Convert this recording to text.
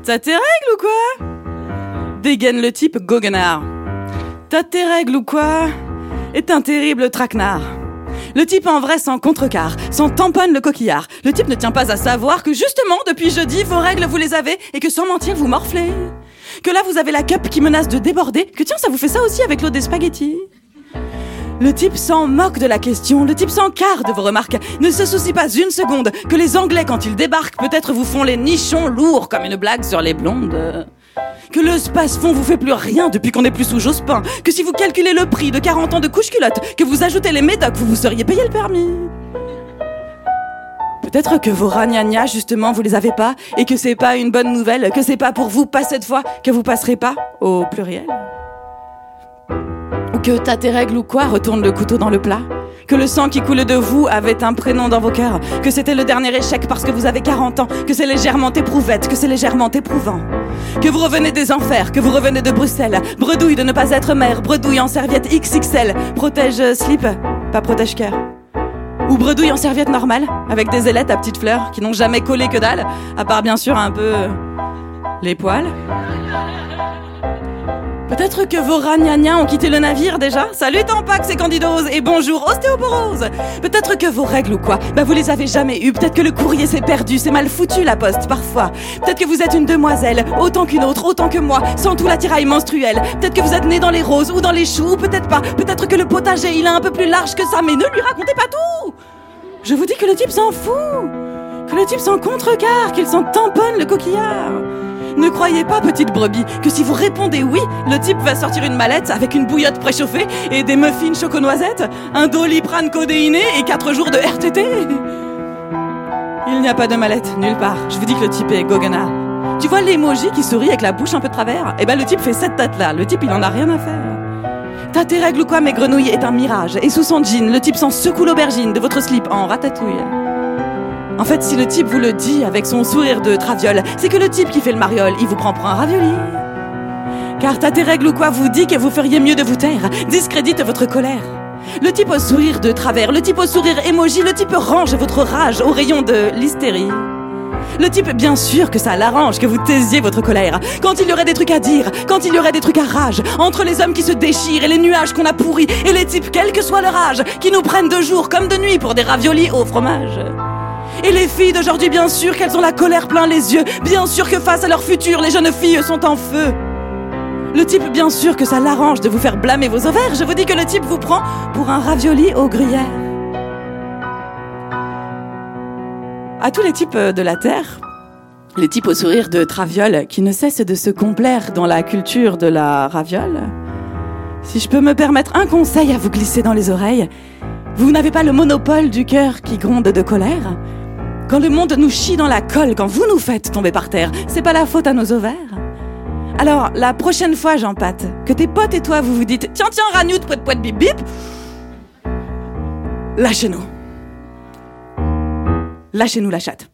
T'as tes règles ou quoi? Dégaine le type goguenard. T'as tes règles ou quoi? Est un terrible traquenard. Le type en vrai s'en contrecarre, s'en tamponne le coquillard. Le type ne tient pas à savoir que justement, depuis jeudi, vos règles vous les avez et que sans mentir, vous morflez. Que là, vous avez la cup qui menace de déborder, que tiens, ça vous fait ça aussi avec l'eau des spaghettis. Le type s'en moque de la question, le type s'encarre de vos remarques, ne se soucie pas une seconde que les Anglais, quand ils débarquent, peut-être vous font les nichons lourds comme une blague sur les blondes. Que le space-fond vous fait plus rien depuis qu'on n'est plus sous Jospin, que si vous calculez le prix de 40 ans de couche-culotte, que vous ajoutez les médocs, vous seriez payé le permis. Peut-être que vos ragnagnas, justement, vous les avez pas, et que c'est pas une bonne nouvelle, que c'est pas pour vous, pas cette fois, que vous passerez pas, au pluriel. Ou que t'as tes règles ou quoi, retourne le couteau dans le plat. Que le sang qui coule de vous avait un prénom dans vos cœurs, que c'était le dernier échec parce que vous avez 40 ans, que c'est légèrement éprouvette, que c'est légèrement éprouvant. Que vous revenez des enfers, que vous revenez de Bruxelles, bredouille de ne pas être mère, bredouille en serviette XXL, protège slip, pas protège cœur. Ou bredouille en serviette normale, avec des ailettes à petites fleurs qui n'ont jamais collé que dalle, à part bien sûr un peu les poils. Peut-être que vos ragnagnas ont quitté le navire déjà. Salut Tampax et Candidose et bonjour ostéoporose. Peut-être que vos règles ou quoi, vous les avez jamais eues. Peut-être que le courrier s'est perdu, c'est mal foutu la poste parfois. Peut-être que vous êtes une demoiselle, autant qu'une autre, autant que moi, sans tout l'attirail menstruel. Peut-être que vous êtes né dans les roses ou dans les choux, ou peut-être pas. Peut-être que le potager il est un peu plus large que ça, mais ne lui racontez pas tout. Je vous dis que le type s'en fout, que le type s'en contrecarre, qu'il s'en tamponne le coquillard. Ne croyez pas, petite brebis, que si vous répondez oui, le type va sortir une mallette avec une bouillotte préchauffée et des muffins choco-noisettes, un Doliprane codéiné et 4 jours de RTT. Il n'y a pas de mallette, nulle part. Je vous dis que le type est goguenard. Tu vois l'emoji qui sourit avec la bouche un peu de travers? Le type fait cette tête-là. Le type, il en a rien à faire. T'as tes règles ou quoi, mes grenouilles est un mirage. Et sous son jean, le type s'en secoue l'aubergine de votre slip en ratatouille. En fait, si le type vous le dit avec son sourire de traviole, c'est que le type qui fait le mariole, il vous prend pour un ravioli. Car t'as tes règles ou quoi vous dit que vous feriez mieux de vous taire, discrédite votre colère. Le type au sourire de travers, le type au sourire emoji, le type range votre rage au rayon de l'hystérie. Le type, bien sûr que ça l'arrange que vous taisiez votre colère. Quand il y aurait des trucs à dire, quand il y aurait des trucs à rage, entre les hommes qui se déchirent et les nuages qu'on a pourris, et les types, quel que soit leur âge, qui nous prennent de jour comme de nuit pour des raviolis au fromage. Et les filles d'aujourd'hui, bien sûr qu'elles ont la colère plein les yeux. Bien sûr que face à leur futur, les jeunes filles sont en feu. Le type, bien sûr que ça l'arrange de vous faire blâmer vos ovaires. Je vous dis que le type vous prend pour un ravioli aux gruyères. À tous les types de la Terre, les types au sourire de traviole qui ne cessent de se complaire dans la culture de la raviole, si je peux me permettre un conseil à vous glisser dans les oreilles, vous n'avez pas le monopole du cœur qui gronde de colère. Quand le monde nous chie dans la colle, quand vous nous faites tomber par terre, c'est pas la faute à nos ovaires. Alors, la prochaine fois, Jean Pat, que tes potes et toi, vous vous dites « Tiens, Ragnout, pouet, pouet, bip, bip », lâchez-nous. Lâchez-nous la chatte.